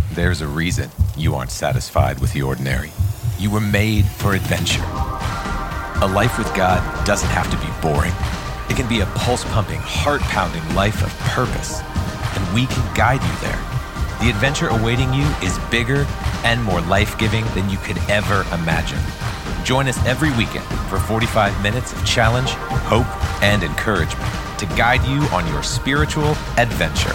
There's a reason you aren't satisfied with the ordinary. You were made for adventure. A life with God doesn't have to be boring. It can be a pulse-pumping, heart-pounding life of purpose. And we can guide you there. The adventure awaiting you is bigger and more life-giving than you could ever imagine. Join us every weekend for 45 minutes of challenge, hope, and encouragement to guide you on your spiritual adventure.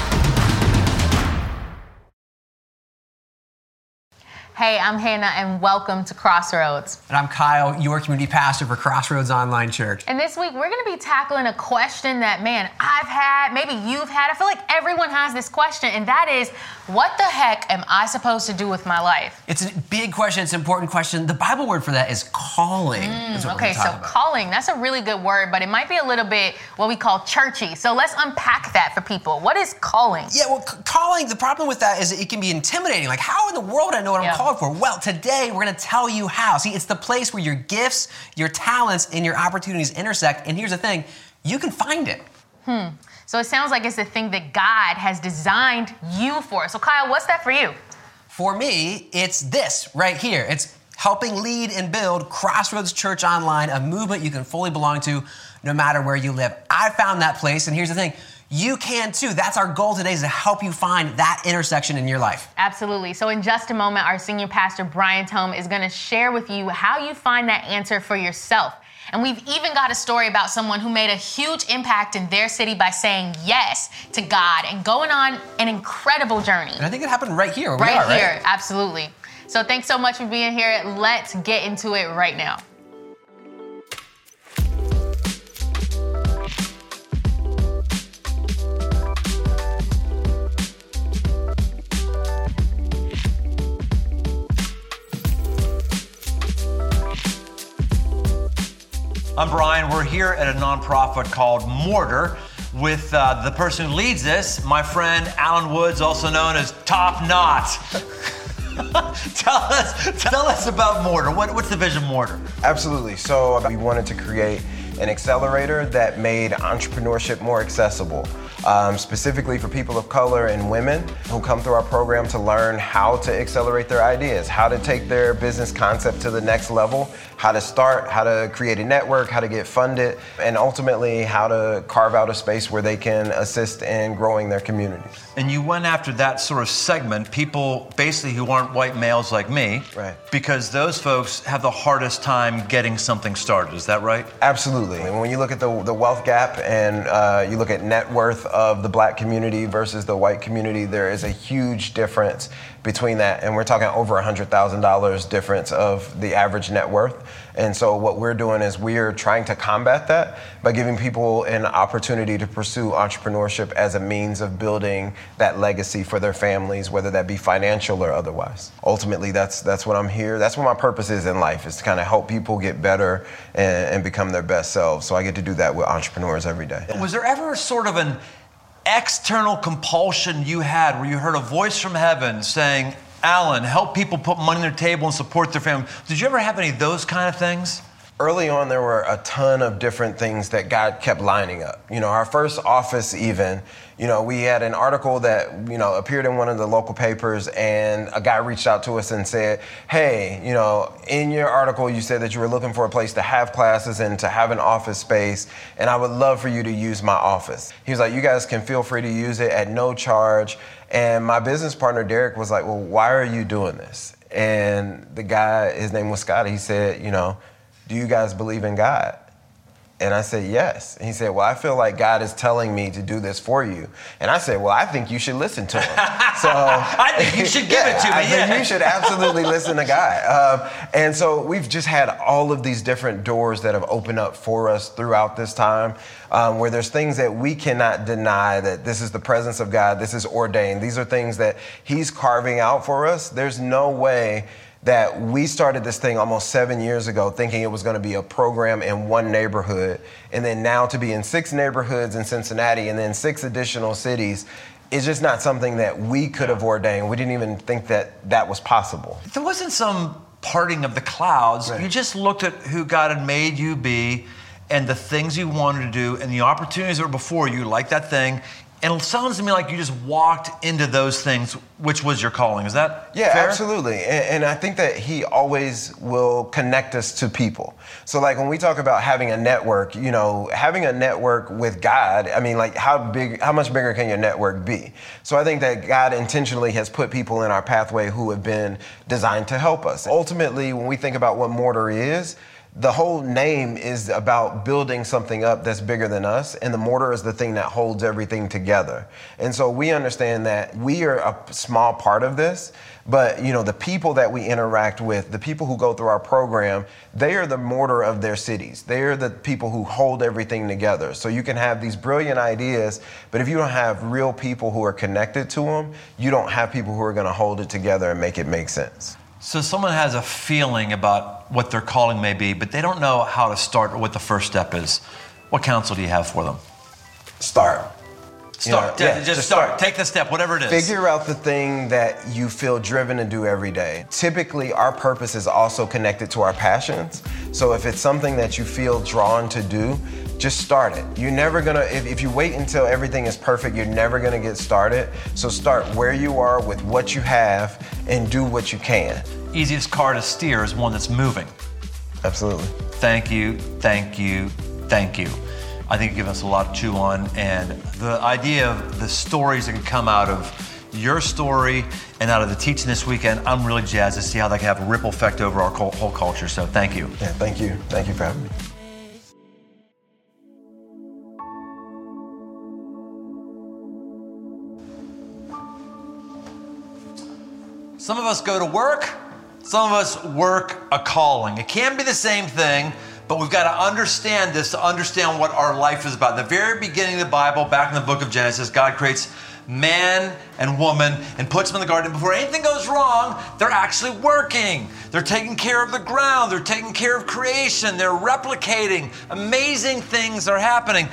Hey, I'm Hannah, and welcome to Crossroads. And I'm Kyle, your community pastor for Crossroads Online Church. And this week, we're going to be tackling a question that, man, I've had, maybe you've had. I feel like everyone has this question, and that is, what the heck am I supposed to do with my life? It's a big question. It's an important question. The Bible word for that is calling. Okay, so calling, that's a really good word, but it might be a little bit what we call churchy. So let's unpack that for people. What is calling? Yeah, well, calling, the problem with that is it can be intimidating. Like, how in the world would I know what I'm called for? Well, today we're going to tell you how. See, it's the place where your gifts, your talents, and your opportunities intersect. And here's the thing, you can find it. So it sounds like it's the thing that God has designed you for. So Kyle, what's that for you? For me, it's this right here. It's helping lead and build Crossroads Church Online, a movement you can fully belong to no matter where you live. I found that place, and here's the thing. You can too. That's our goal today, is to help you find that intersection in your life. Absolutely. So in just a moment, our senior pastor, Brian Tome, is going to share with you how you find that answer for yourself. And we've even got a story about someone who made a huge impact in their city by saying yes to God and going on an incredible journey. And I think it happened right here. Right here, absolutely. So thanks so much for being here. Let's get into it right now. I'm Brian. We're here at a nonprofit called Mortar with the person who leads this, my friend Alan Woods, also known as Top Knot. Tell us about Mortar. What's the vision of Mortar? Absolutely. So we wanted to create an accelerator that made entrepreneurship more accessible, specifically for people of color and women who come through our program to learn how to accelerate their ideas, how to take their business concept to the next level, how to start, how to create a network, how to get funded, and ultimately how to carve out a space where they can assist in growing their communities. And you went after that sort of segment, people basically who aren't white males like me, right? Because those folks have the hardest time getting something started. Is that right? Absolutely. And when you look at the wealth gap and you look at net worth of the black community versus the white community, there is a huge difference between that. And we're talking over $100,000 difference of the average net worth. And so what we're doing is we're trying to combat that by giving people an opportunity to pursue entrepreneurship as a means of building that legacy for their families, whether that be financial or otherwise. Ultimately, that's what I'm here. That's what my purpose is in life, is to kind of help people get better and become their best selves. So I get to do that with entrepreneurs every day. Was there ever sort of an external compulsion you had where you heard a voice from heaven saying, Alan, help people put money on their table and support their family? Did you ever have any of those kind of things? Early on, there were a ton of different things that God kept lining up. You know, our first office even, you know, we had an article that, you know, appeared in one of the local papers, and a guy reached out to us and said, hey, you know, in your article, you said that you were looking for a place to have classes and to have an office space, and I would love for you to use my office. He was like, you guys can feel free to use it at no charge. And my business partner, Derek, was like, well, why are you doing this? And the guy, his name was Scott, he said, you know, do you guys believe in God? And I said, yes. And he said, well, I feel like God is telling me to do this for you. And I said, well, I think you should listen to him. So I think you should give it to me. I think you should absolutely listen to God. And so we've just had all of these different doors that have opened up for us throughout this time, where there's things that we cannot deny that this is the presence of God, this is ordained. These are things that he's carving out for us. There's no way that we started this thing almost 7 years ago thinking it was going to be a program in one neighborhood, and then now to be in 6 neighborhoods in Cincinnati and then 6 additional cities is just not something that we could have ordained. We didn't even think that that was possible. There wasn't some parting of the clouds. Right. You just looked at who God had made you be and the things you wanted to do and the opportunities that were before you, like that thing, And it sounds to me like you just walked into those things, which was your calling. Is that Yeah, fair? absolutely. And I think that he always will connect us to people. So like when we talk about having a network, having a network with God, I mean, like how much bigger can your network be? So I think that God intentionally has put people in our pathway who have been designed to help us. Ultimately, when we think about what Mortar is, the whole name is about building something up that's bigger than us, and the mortar is the thing that holds everything together. And so we understand that we are a small part of this, but the people that we interact with, the people who go through our program, they are the mortar of their cities. They are the people who hold everything together. So you can have these brilliant ideas, but if you don't have real people who are connected to them, you don't have people who are going to hold it together and make it make sense. So someone has a feeling about what their calling may be, but they don't know how to start or what the first step is. What counsel do you have for them? Start. Just start. Take the step, whatever it is. Figure out the thing that you feel driven to do every day. Typically, our purpose is also connected to our passions. So if it's something that you feel drawn to do, just start it. You're never gonna, if you wait until everything is perfect, you're never gonna get started. So start where you are with what you have and do what you can. Easiest car to steer is one that's moving. Absolutely. Thank you, thank you, thank you. I think it gives us a lot to chew on, and the idea of the stories that can come out of your story and out of the teaching this weekend, I'm really jazzed to see how that can have a ripple effect over our whole culture. So thank you. Yeah, thank you. Thank you for having me. Some of us go to work, some of us work a calling. It can be the same thing, but we've got to understand this to understand what our life is about. In the very beginning of the Bible, back in the book of Genesis, God creates man and woman and puts them in the garden. Before anything goes wrong, they're actually working. They're taking care of the ground. They're taking care of creation. They're replicating. Amazing things are happening.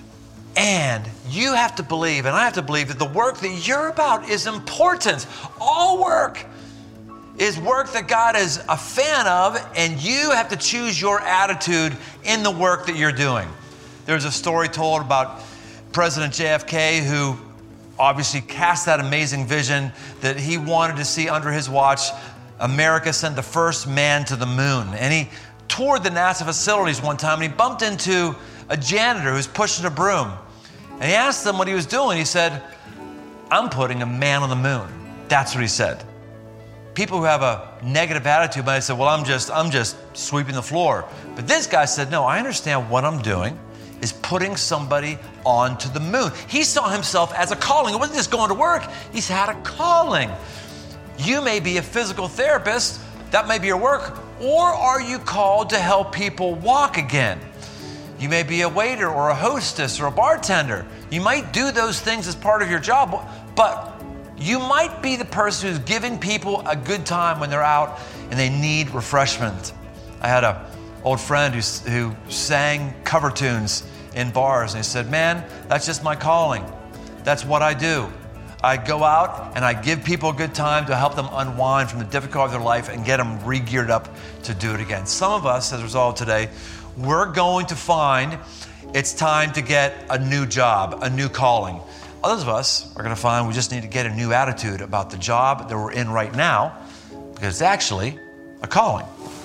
And you have to believe, and I have to believe, that the work that you're about is important. All work is work that God is a fan of, and you have to choose your attitude in the work that you're doing. There's a story told about President JFK, who obviously cast that amazing vision that he wanted to see under his watch America send the first man to the moon. And he toured the NASA facilities one time, and he bumped into a janitor who's pushing a broom. And he asked him what he was doing. He said, "I'm putting a man on the moon." That's what he said. People who have a negative attitude might say, "Well, I'm just sweeping the floor." But this guy said, "No, I understand what I'm doing is putting somebody onto the moon." He saw himself as a calling. It wasn't just going to work. He's had a calling. You may be a physical therapist. That may be your work. Or are you called to help people walk again? You may be a waiter or a hostess or a bartender. You might do those things as part of your job, but you might be the person who's giving people a good time when they're out and they need refreshment. I had an old friend who sang cover tunes in bars, and he said, "Man, that's just my calling. That's what I do. I go out and I give people a good time to help them unwind from the difficulty of their life and get them re-geared up to do it again." Some of us, as a result today, we're going to find it's time to get a new job, a new calling. Others of us are going to find we just need to get a new attitude about the job that we're in right now, because it's actually a calling.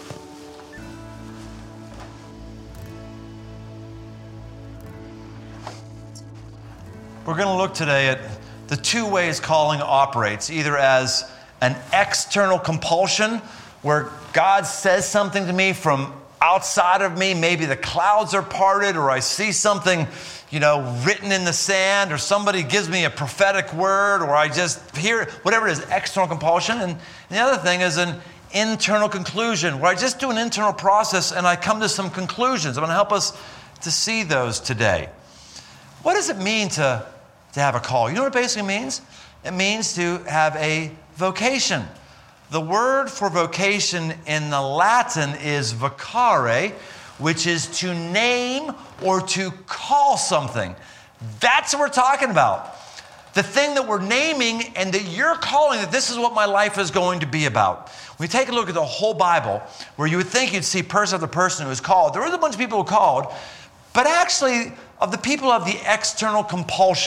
We're going to look today at the two ways calling operates, either as an external compulsion, where God says something to me from outside of me, maybe the clouds are parted, or I see something, written in the sand, or somebody gives me a prophetic word, or I just hear, whatever it is, external compulsion. And the other thing is an internal conclusion, where I just do an internal process and I come to some conclusions. I'm going to help us to see those today. What does it mean to have a call? You know what it basically means? It means to have a vocation. The word for vocation in the Latin is vocare, which is to name or to call something. That's what we're talking about. The thing that we're naming and that you're calling, that this is what my life is going to be about. When you take a look at the whole Bible, where you would think you'd see person after person who was called, there was a bunch of people who called, but actually of the people of the external compulsion,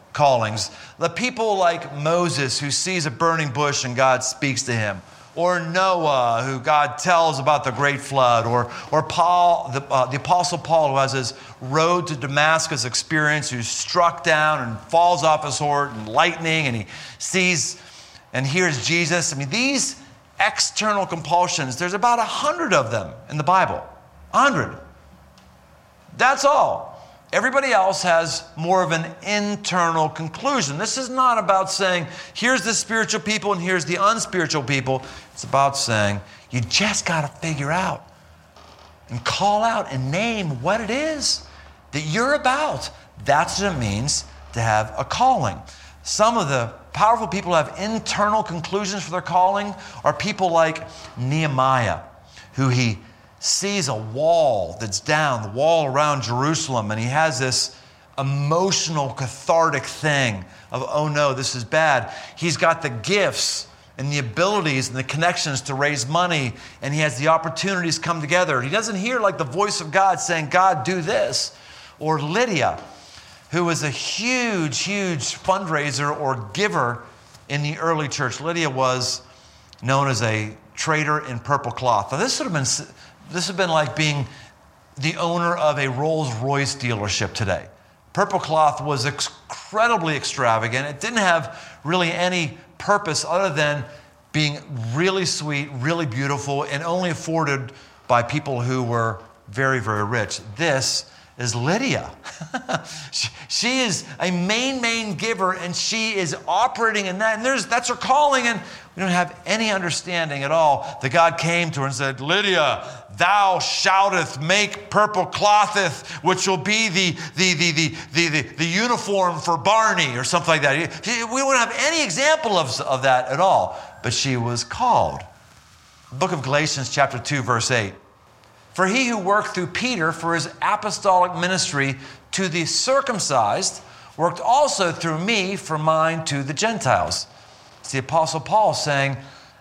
callings. The people like Moses, who sees a burning bush and God speaks to him. Or Noah, who God tells about the great flood. Or Paul, the Apostle Paul, who has his road to Damascus experience, who's struck down and falls off his horse and lightning, and he sees and hears Jesus. I mean, these external compulsions, there's about 100 of them in the Bible. 100. That's all. Everybody else has more of an internal conclusion. This is not about saying, here's the spiritual people and here's the unspiritual people. It's about saying, you just got to figure out and call out and name what it is that you're about. That's what it means to have a calling. Some of the powerful people who have internal conclusions for their calling are people like Nehemiah, who he sees a wall that's down, the wall around Jerusalem, and he has this emotional, cathartic thing of, oh no, this is bad. He's got the gifts and the abilities and the connections to raise money, and he has the opportunities come together. He doesn't hear like the voice of God saying, God, do this. Or Lydia, who was a huge, huge fundraiser or giver in the early church. Lydia was known as a trader in purple cloth. Now this would have been like being the owner of a Rolls-Royce dealership today. Purple cloth was incredibly extravagant. It didn't have really any purpose other than being really sweet, really beautiful, and only afforded by people who were very, very rich. This is Lydia. She is a main giver, and she is operating in that. And that's her calling, and we don't have any understanding at all that God came to her and said, Lydia, thou shouldest make purple clotheth, which will be the uniform for Barney or something like that. We wouldn't have any example of that at all. But she was called. The book of Galatians chapter 2, verse 8. For he who worked through Peter for his apostolic ministry to the circumcised worked also through me for mine to the Gentiles. It's the Apostle Paul saying,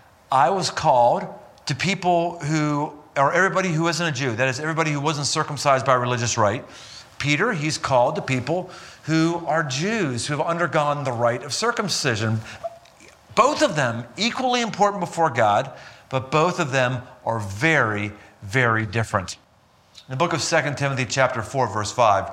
I was called to people who, or everybody who isn't a Jew, that is everybody who wasn't circumcised by religious rite. Peter, he's called to people who are Jews, who have undergone the rite of circumcision. Both of them equally important before God, but both of them are very, very different. In the book of 2 Timothy chapter 4, verse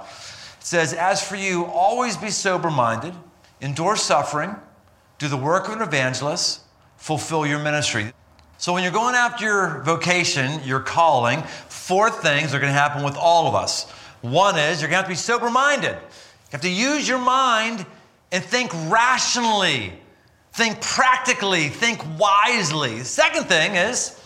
5, it says, as for you, always be sober-minded, endure suffering, do the work of an evangelist, fulfill your ministry. So when you're going after your vocation, your calling, 4 things are going to happen with all of us. One is you're going to have to be sober-minded. You have to use your mind and think rationally, think practically, think wisely. The second thing is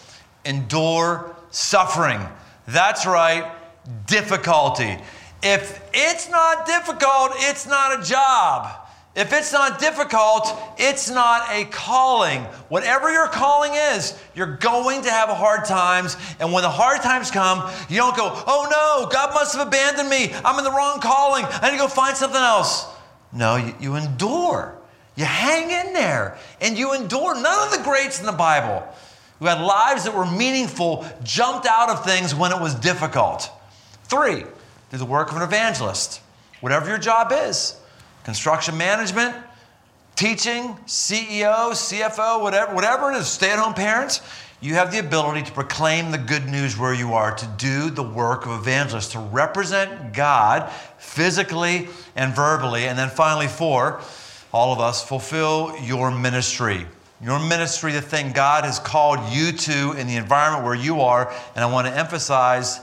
endure suffering. That's right, difficulty. If it's not difficult, it's not a job. If it's not difficult, it's not a calling. Whatever your calling is, you're going to have hard times. And when the hard times come, you don't go, oh no, God must have abandoned me. I'm in the wrong calling. I need to go find something else. No, you endure. You hang in there and you endure. None of the greats in the Bible who had lives that were meaningful jumped out of things when it was difficult. 3, do the work of an evangelist. Whatever your job is. Construction management, teaching, CEO, CFO, whatever it is, stay-at-home parents, you have the ability to proclaim the good news where you are, to do the work of evangelist, to represent God physically and verbally. And then finally 4, all of us, fulfill your ministry. Your ministry, the thing God has called you to in the environment where you are. And I want to emphasize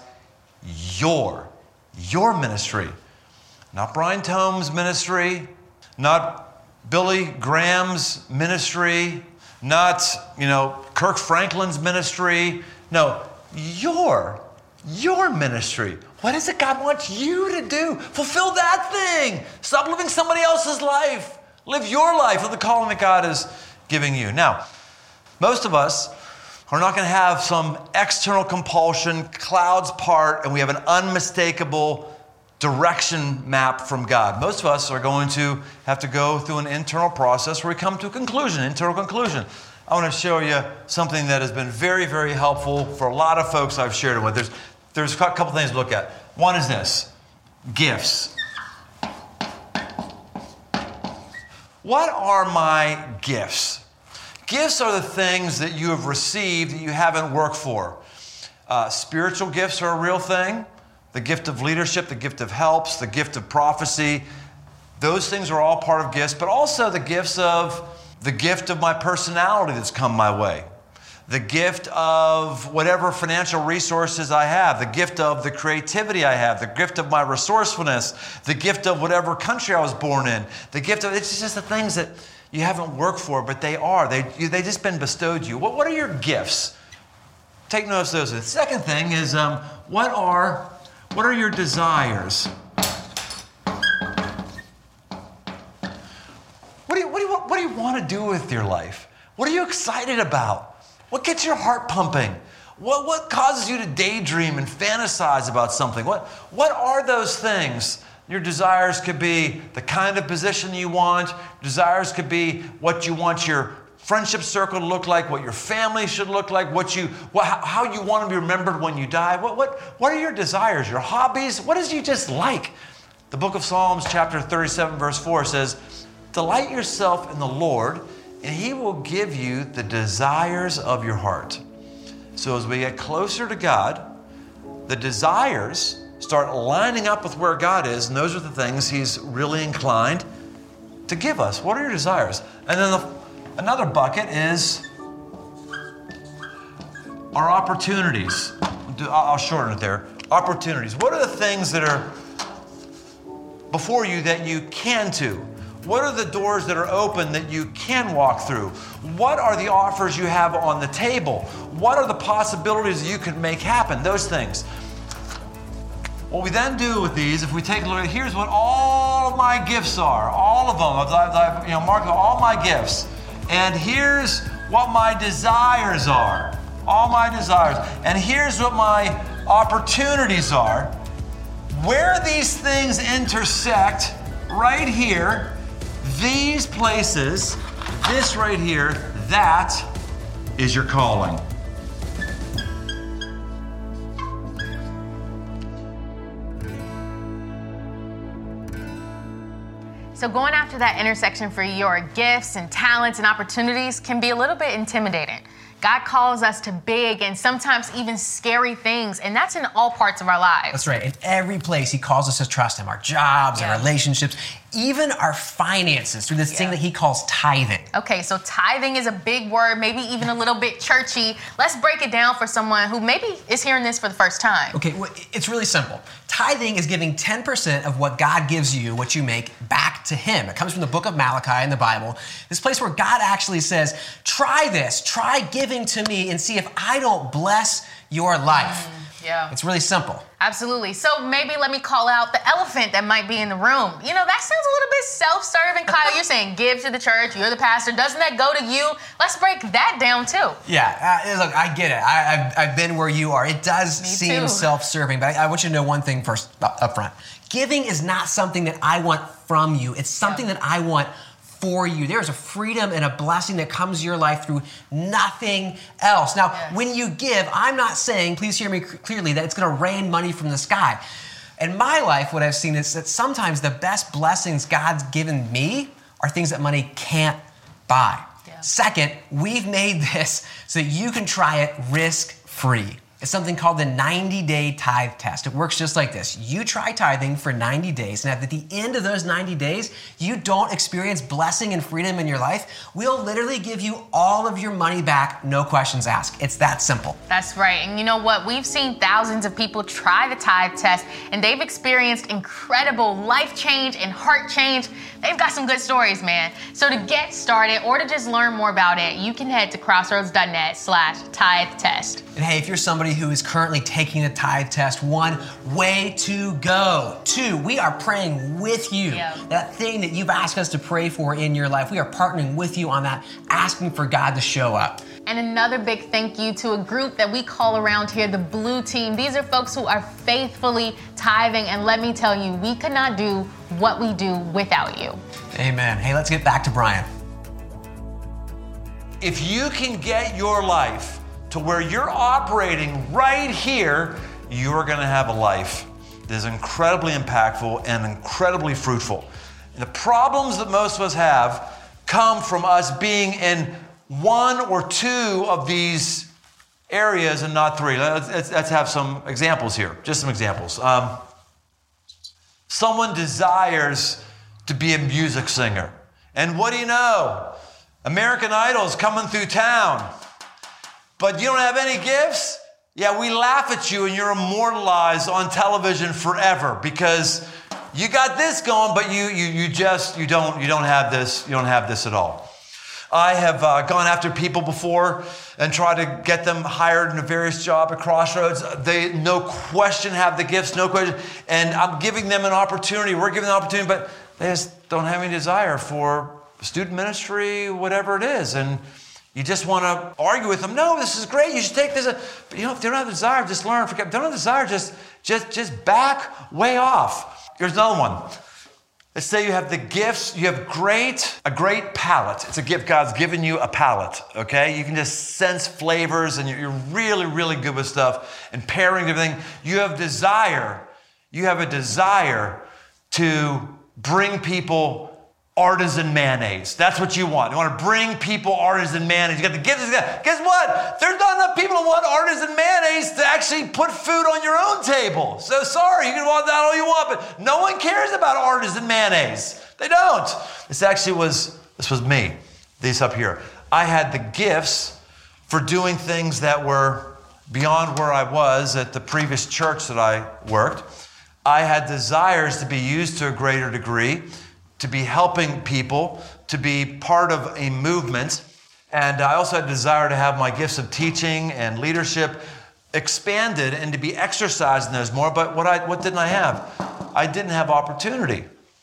your ministry. Not Brian Tome's ministry, not Billy Graham's ministry, not, Kirk Franklin's ministry. No, your ministry. What is it God wants you to do? Fulfill that thing. Stop living somebody else's life. Live your life with the calling that God is giving you. Now, most of us are not going to have some external compulsion, clouds part, and we have an unmistakable direction map from God. Most of us are going to have to go through an internal process where we come to a conclusion, internal conclusion. I want to show you something that has been very, very helpful for a lot of folks I've shared it with. There's a couple things to look at. One is this, gifts. What are my gifts? Gifts are the things that you have received that you haven't worked for. Spiritual gifts are a real thing. The gift of leadership, the gift of helps, the gift of prophecy. Those things are all part of gifts, but also the gift of my personality that's come my way. The gift of whatever financial resources I have, the gift of the creativity I have, the gift of my resourcefulness, the gift of whatever country I was born in, it's just the things that you haven't worked for, but they just been bestowed you. What are your gifts? Take notice of those. The second thing is, what are your desires? What do you want to do with your life? What are you excited about? What gets your heart pumping? What causes you to daydream and fantasize about something? What are those things? Your desires could be the kind of position you want. Desires could be what you want your friendship circle to look like, what your family should look like, how you want to be remembered when you die. What are your desires, your hobbies? What is you just like? The book of Psalms, chapter 37, verse 4 says, "Delight yourself in the Lord, and He will give you the desires of your heart." So as we get closer to God, the desires start lining up with where God is, and those are the things He's really inclined to give us. What are your desires? And then another bucket is our opportunities. I'll shorten it there. Opportunities. What are the things that are before you that you can do? What are the doors that are open that you can walk through? What are the offers you have on the table? What are the possibilities you can make happen? Those things. What we then do with these, if we take a look at, here's what all of my gifts are. All of them. I've marked all my gifts. And here's what my desires are. All my desires. And here's what my opportunities are. Where these things intersect, right here, these places, this right here, that is your calling. So going after that intersection for your gifts and talents and opportunities can be a little bit intimidating. God calls us to big and sometimes even scary things, and that's in all parts of our lives. That's right. In every place, He calls us to trust Him. Our jobs, our relationships, even our finances through this thing that He calls tithing. Okay, so tithing is a big word, maybe even a little bit churchy. Let's break it down for someone who maybe is hearing this for the first time. Okay, well, it's really simple. Tithing is giving 10% of what God gives you, what you make, back to Him. It comes from the book of Malachi in the Bible. This place where God actually says, try this, try giving to me and see if I don't bless your life. Yeah. It's really simple. Absolutely. So maybe let me call out the elephant that might be in the room. You know, that sounds a little bit self-serving. Kyle, you're saying give to the church, you're the pastor. Doesn't that go to you? Let's break that down too. Yeah, look, I get it. I've been where you are. It does seem self-serving, but I want you to know one thing first up front. Giving is not something that I want from you. It's something that I want for you. There's a freedom and a blessing that comes to your life through nothing else. Now, when you give, I'm not saying, please hear me clearly, that it's going to rain money from the sky. In my life, what I've seen is that sometimes the best blessings God's given me are things that money can't buy. Yeah. Second, we've made this so that you can try it risk-free. It's something called the 90-day tithe test. It works just like this. You try tithing for 90 days, and at the end of those 90 days, you don't experience blessing and freedom in your life, we'll literally give you all of your money back, no questions asked. It's that simple. That's right. And you know what? We've seen thousands of people try the tithe test, and they've experienced incredible life change and heart change. They've got some good stories, man. So to get started or to just learn more about it, you can head to crossroads.net/tithe test. And hey, if you're somebody who is currently taking the tithe test, 1, way to go. 2, we are praying with you. That thing that you've asked us to pray for in your life, we are partnering with you on that, asking for God to show up. And another big thank you to a group that we call around here the Blue Team. These are folks who are faithfully tithing, and let me tell you, we could not do what we do without you. Amen. Hey, let's get back to Brian. If you can get your life to where you're operating right here, you're going to have a life that is incredibly impactful and incredibly fruitful. And the problems that most of us have come from us being in one or two of these areas and not three. Let's have some examples here, just some examples. Someone desires to be a music singer. And what do you know? American Idol's coming through town. But you don't have any gifts? Yeah, we laugh at you and you're immortalized on television forever because you got this going, but you don't have this. You don't have this at all. I have gone after people before and tried to get them hired in a various job at Crossroads. They, no question, have the gifts, no question. And I'm giving them an opportunity. We're giving them an opportunity, but they just don't have any desire for student ministry, whatever it is. And you just want to argue with them. No, this is great. You should take this. But if they don't have a desire, just learn. Forget. If they don't have a desire, just back way off. Here's another one. Let's say you have the gifts. You have a great palate. It's a gift. God's given you a palate, okay? You can just sense flavors and you're really, really good with stuff and pairing everything. You have desire. You have a desire to bring people artisan mayonnaise. That's what you want. You want to bring people artisan mayonnaise. You got the gifts. Guess what? There's not enough people who want artisan mayonnaise to actually put food on your own table. So sorry, you can want that all you want, but no one cares about artisan mayonnaise. They don't. This was me. This up here. I had the gifts for doing things that were beyond where I was at the previous church that I worked. I had desires to be used to a greater degree, to be helping people, to be part of a movement. And I also had a desire to have my gifts of teaching and leadership expanded and to be exercised in those more. But what didn't I have? I didn't have opportunity.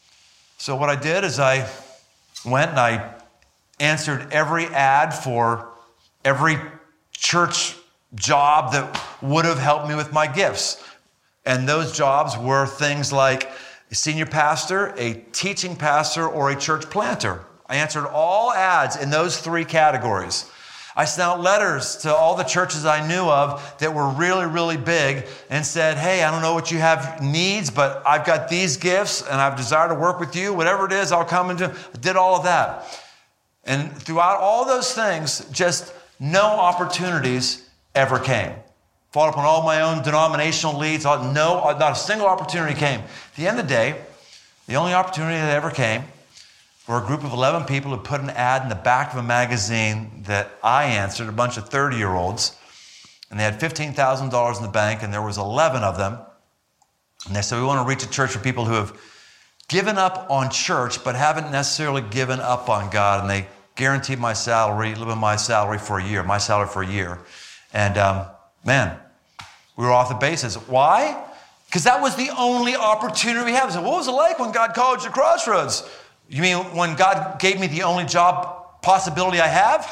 So what I did is I went and I answered every ad for every church job that would have helped me with my gifts. And those jobs were things like a senior pastor, a teaching pastor, or a church planter. I answered all ads in those three categories. I sent out letters to all the churches I knew of that were really, really big and said, hey, I don't know what you have needs, but I've got these gifts and I've desire to work with you. Whatever it is, I'll come and do. I did all of that. And throughout all those things, just no opportunities ever came. Fought up on all my own denominational leads. Not a single opportunity came. At the end of the day, the only opportunity that ever came for a group of 11 people who put an ad in the back of a magazine that I answered, a bunch of 30-year-olds, and they had $15,000 in the bank, and there was 11 of them. And they said, we want to reach a church for people who have given up on church but haven't necessarily given up on God. And they guaranteed my salary, a little bit of my salary for a year. And man, we were off the basis. Why? Because that was the only opportunity we had. So what was it like when God called you to Crossroads? You mean when God gave me the only job possibility I have?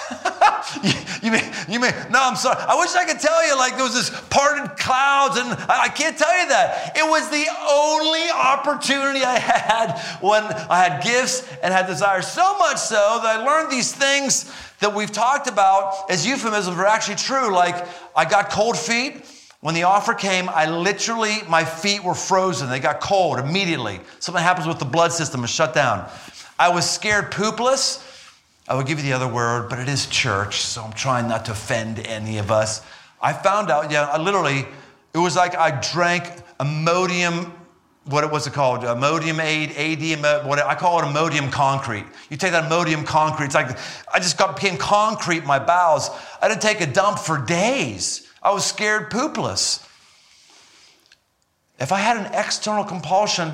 you mean, no, I'm sorry. I wish I could tell you like there was this parted clouds and I can't tell you that. It was the only opportunity I had when I had gifts and had desires. So much so that I learned these things that we've talked about as euphemisms are actually true. Like I got cold feet. When the offer came, my feet were frozen. They got cold immediately. Something happens with the blood system and shut down. I was scared poopless. I would give you the other word, but it is church, so I'm trying not to offend any of us. I found out, it was like I drank Imodium, what was it called? Imodium I call it Imodium concrete. You take that Imodium concrete, it's like I just became concrete in my bowels. I didn't take a dump for days. I was scared poopless. If I had an external compulsion,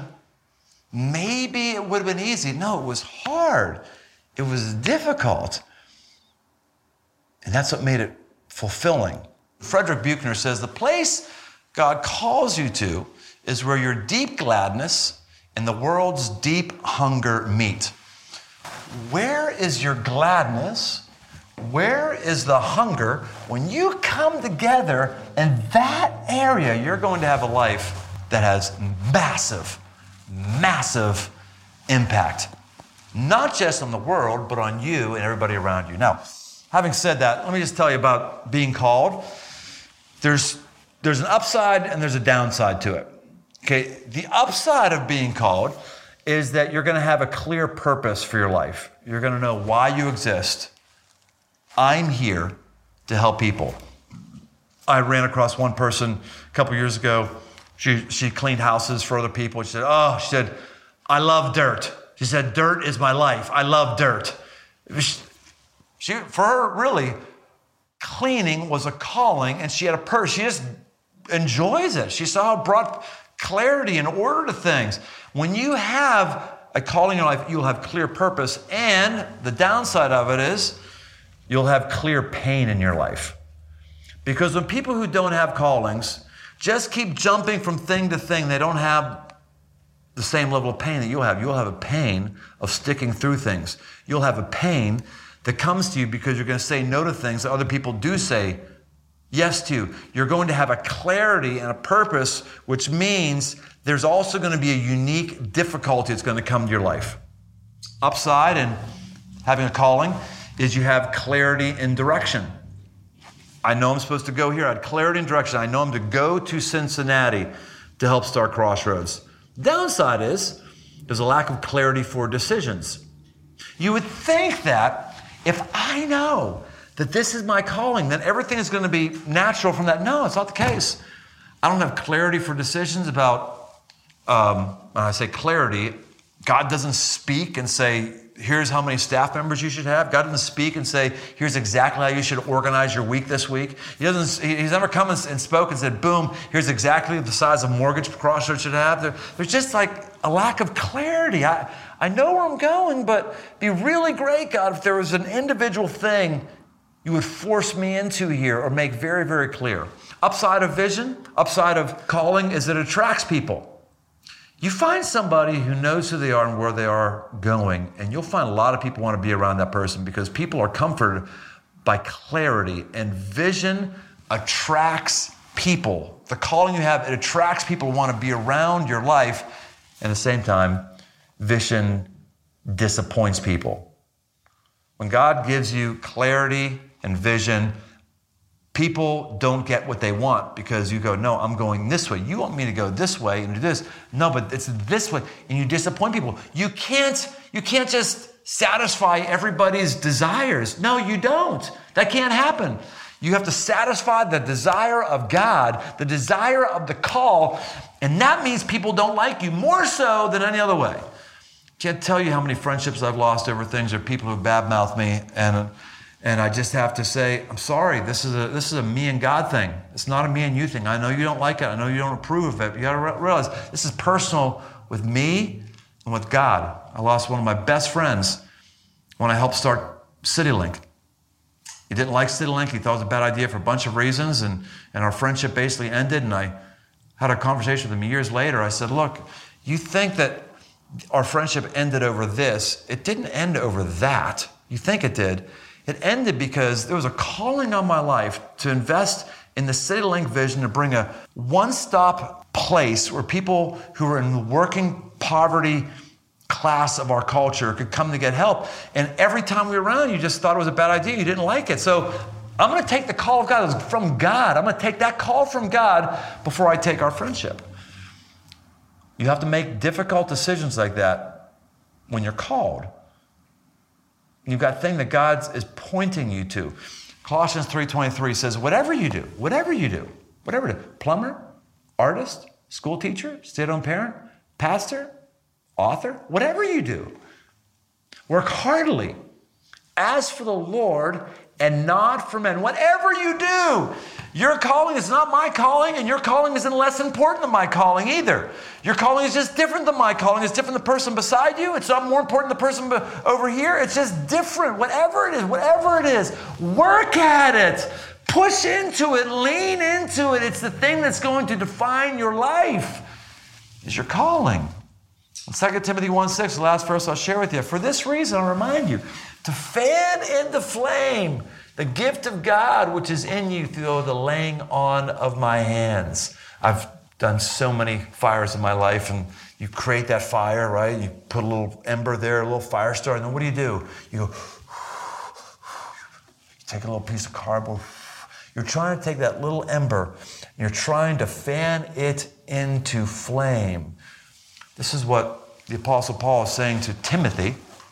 maybe it would have been easy. No, it was hard. It was difficult. And that's what made it fulfilling. Frederick Buechner says, the place God calls you to is where your deep gladness and the world's deep hunger meet. Where is your gladness? Where is the hunger? When you come together in that area, you're going to have a life that has massive, massive impact. Not just on the world, but on you and everybody around you. Now, having said that, let me just tell you about being called. There's an upside and there's a downside to it. Okay, the upside of being called is that you're going to have a clear purpose for your life. You're going to know why you exist. I'm here to help people. I ran across one person a couple years ago. She cleaned houses for other people. She said, I love dirt. She said, dirt is my life. I love dirt. For her, really, cleaning was a calling, and she had a purpose. She just enjoys it. She saw how it brought clarity and order to things. When you have a calling in your life, you'll have clear purpose, and the downside of it is you'll have clear pain in your life. Because when people who don't have callings just keep jumping from thing to thing, they don't have the same level of pain that you'll have. You'll have a pain of sticking through things. You'll have a pain that comes to you because you're going to say no to things that other people do say yes to. You're going to have a clarity and a purpose, which means there's also going to be a unique difficulty that's going to come to your life. Upside in having a calling is you have clarity in direction. I know I'm supposed to go here. I had clarity in direction. I know I'm to go to Cincinnati to help start Crossroads. Downside is there's a lack of clarity for decisions. You would think that if I know that this is my calling, then everything is going to be natural from that. No, it's not the case. I don't have clarity for decisions about, when I say clarity, God doesn't speak and say, here's how many staff members you should have. God doesn't speak and say, here's exactly how you should organize your week this week. He's never come and spoke and said, boom, here's exactly the size of mortgage Crossroads should have. There's just like a lack of clarity. I know where I'm going, but it'd be really great, God, if there was an individual thing you would force me into here or make very, very clear. Upside of vision, upside of calling is it attracts people. You find somebody who knows who they are and where they are going, and you'll find a lot of people want to be around that person because people are comforted by clarity, and vision attracts people. The calling you have, it attracts people who want to be around your life. And at the same time, vision disappoints people. When God gives you clarity and vision, people don't get what they want because you go, no, I'm going this way. You want me to go this way and do this. No, but it's this way. And you disappoint people. You can't just satisfy everybody's desires. No, you don't. That can't happen. You have to satisfy the desire of God, the desire of the call. And that means people don't like you more so than any other way. Can't tell you how many friendships I've lost over things or people who badmouth me. And I just have to say, I'm sorry, this is a me and God thing. It's not a me and you thing. I know you don't like it. I know you don't approve of it. You got to realize this is personal with me and with God. I lost one of my best friends when I helped start CityLink. He didn't like CityLink. He thought it was a bad idea for a bunch of reasons. And our friendship basically ended. And I had a conversation with him years later. I said, look, you think that our friendship ended over this. It didn't end over that. You think it did. It ended because there was a calling on my life to invest in the CityLink vision to bring a one-stop place where people who are in the working poverty class of our culture could come to get help. And every time we were around, you just thought it was a bad idea. You didn't like it. So I'm going to take the call of God. It was from God. I'm going to take that call from God before I take our friendship. You have to make difficult decisions like that when you're called. You've got a thing that God is pointing you to. Colossians 3:23 says, whatever you do, plumber, artist, school teacher, stay-at-home parent, pastor, author, whatever you do, work heartily as for the Lord and not for men. Whatever you do, your calling is not my calling, and your calling isn't less important than my calling either. Your calling is just different than my calling. It's different than the person beside you. It's not more important than the person over here. It's just different. Whatever it is, work at it. Push into it. Lean into it. It's the thing that's going to define your life, is your calling. 2 Timothy 1:6, the last verse I'll share with you. For this reason, I'll remind you, to fan into flame the gift of God which is in you through the laying on of my hands. I've done so many fires in my life, and you create that fire, right? You put a little ember there, a little fire starter, and then what do? You go, you take a little piece of cardboard. You're trying to take that little ember, and you're trying to fan it into flame. This is what the Apostle Paul is saying to Timothy,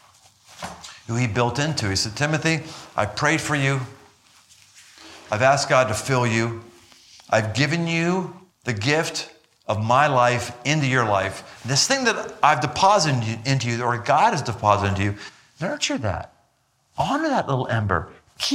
who he built into. He said, Timothy, I prayed for you. I've asked God to fill you. I've given you the gift of my life into your life. This thing that I've deposited into you, or God has deposited into you, nurture that. Honor that little ember.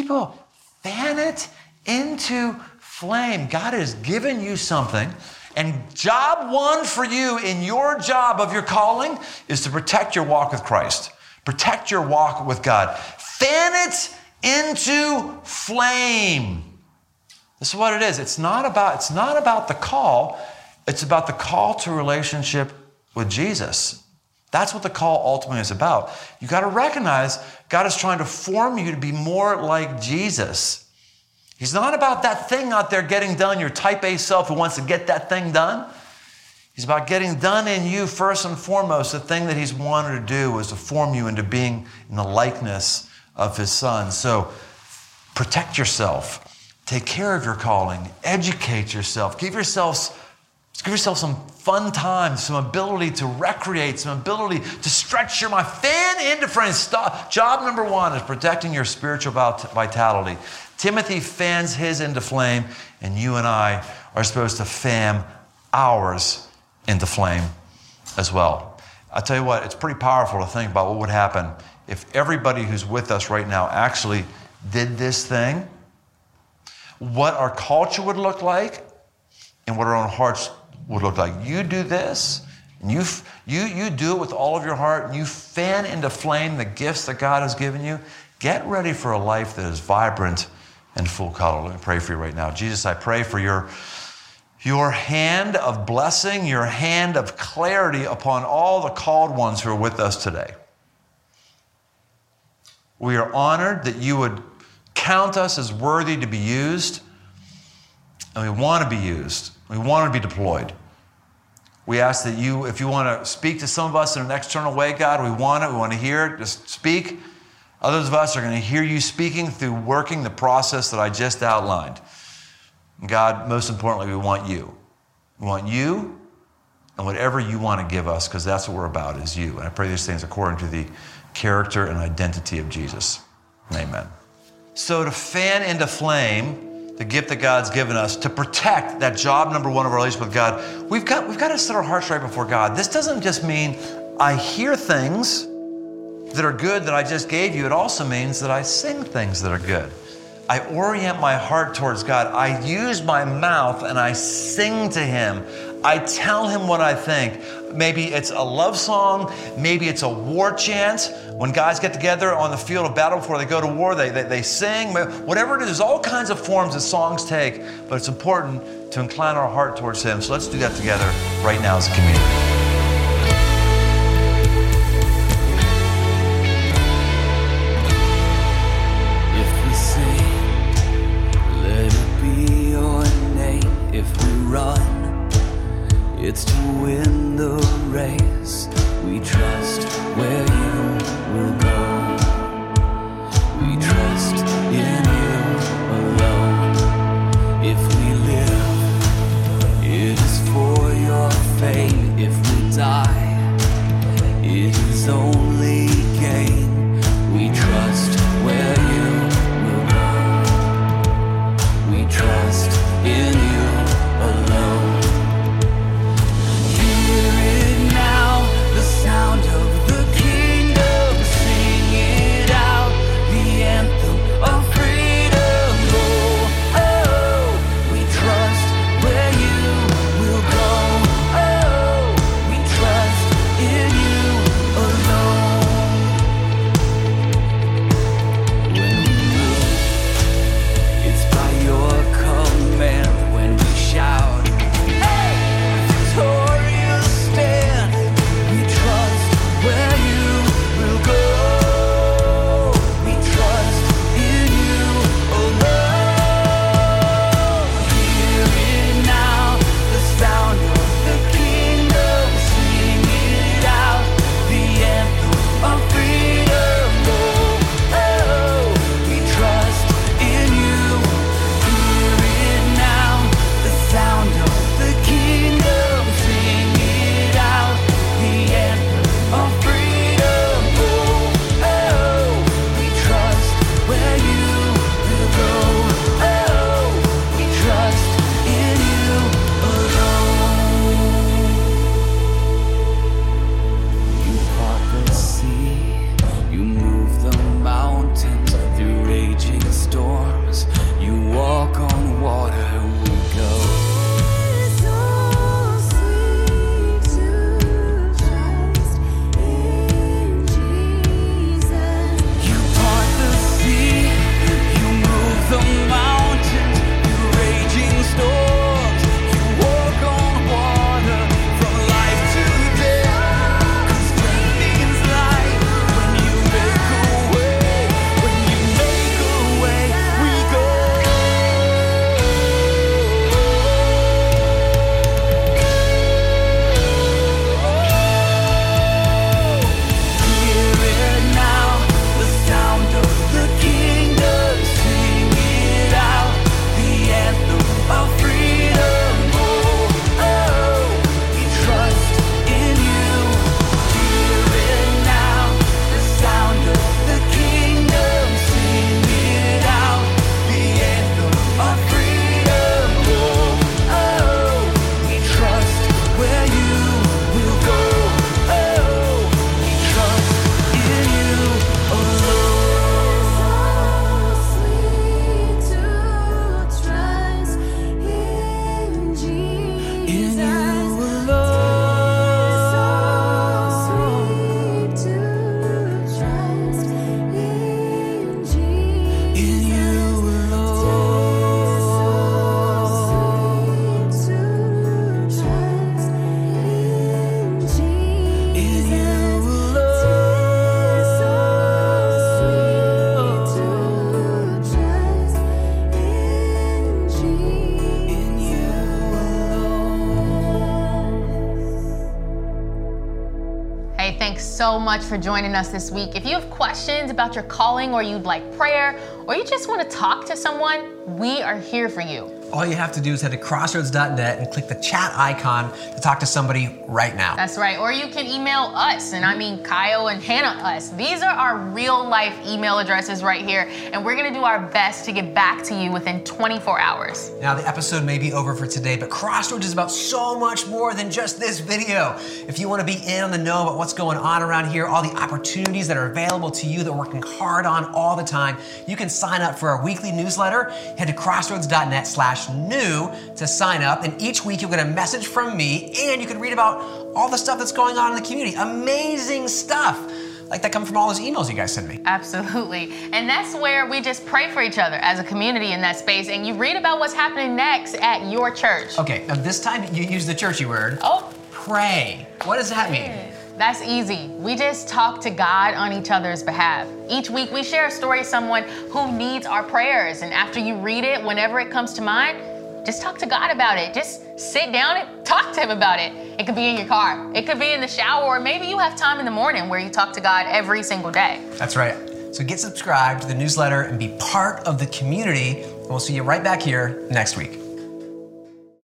Fan it into flame. God has given you something. And job one for you in your job of your calling is to protect your walk with Christ. Protect your walk with God. Fan it into flame. This is what it is. It's not about the call. It's about the call to relationship with Jesus. That's what the call ultimately is about. You got to recognize God is trying to form you to be more like Jesus. He's not about that thing out there getting done, your type A self who wants to get that thing done. He's about getting done in you first and foremost. The thing that he's wanted to do is to form you into being in the likeness of his son. So protect yourself. Take care of your calling. Educate yourself. Give yourself some fun time, some ability to recreate, some ability to stretch your mind. Fan into friends. Stop. Job number one is protecting your spiritual vitality. Timothy fans his into flame, and you and I are supposed to fan ours into flame as well. I'll tell you what, it's pretty powerful to think about what would happen if everybody who's with us right now actually did this thing, what our culture would look like, and what our own hearts would look like. You do this, and you do it with all of your heart, and you fan into flame the gifts that God has given you. Get ready for a life that is vibrant and full color. Let me pray for you right now. Jesus, I pray for your hand of blessing, your hand of clarity upon all the called ones who are with us today. We are honored that you would count us as worthy to be used, and we want to be used. We want to be deployed. We ask that you, if you want to speak to some of us in an external way, God, we want it. We want to hear it. Just speak. Others of us are going to hear you speaking through working the process that I just outlined. And God, most importantly, we want you. We want you and whatever you want to give us, because that's what we're about, is you. And I pray these things according to the character and identity of Jesus. Amen. So to fan into flame the gift that God's given us, to protect that job number one of our relationship with God, we've got to set our hearts right before God. This doesn't just mean I hear things that are good that I just gave you. It also means that I sing things that are good. I orient my heart towards God. I use my mouth and I sing to him. I tell him what I think. Maybe it's a love song. Maybe it's a war chant. When guys get together on the field of battle before they go to war, they sing. Whatever it is, there's all kinds of forms that songs take, but it's important to incline our heart towards him. So let's do that together right now as a community. It's to win the race. We trust where you will go. We trust in you alone. If we live, it is for your fate. If we die, it is only gain. We trust where you will go. We trust in you alone. Now Thanks so much for joining us this week. If you have questions about your calling, or you'd like prayer, or you just want to talk to someone, we are here for you. All you have to do is head to crossroads.net and click the chat icon to talk to somebody right now. That's right. Or you can email us, and I mean Kyle and Hannah us. These are our real life email addresses right here, and we're going to do our best to get back to you within 24 hours. Now, the episode may be over for today, but Crossroads is about so much more than just this video. If you want to be in on the know about what's going on around here, all the opportunities that are available to you that we're working hard on all the time, you can sign up for our weekly newsletter. Head to crossroads.net/new to sign up, and each week you'll get a message from me, and you can read about all the stuff that's going on in the community. Amazing stuff like that come from all those emails you guys send me. Absolutely. And that's where we just pray for each other as a community in that space, and you read about what's happening next at your church. Okay, now this time you use the churchy word. Oh. Pray. What does that mean? That's easy. We just talk to God on each other's behalf. Each week we share a story of someone who needs our prayers. And after you read it, whenever it comes to mind, just talk to God about it. Just sit down and talk to him about it. It could be in your car. It could be in the shower, or maybe you have time in the morning where you talk to God every single day. That's right. So get subscribed to the newsletter and be part of the community. And we'll see you right back here next week.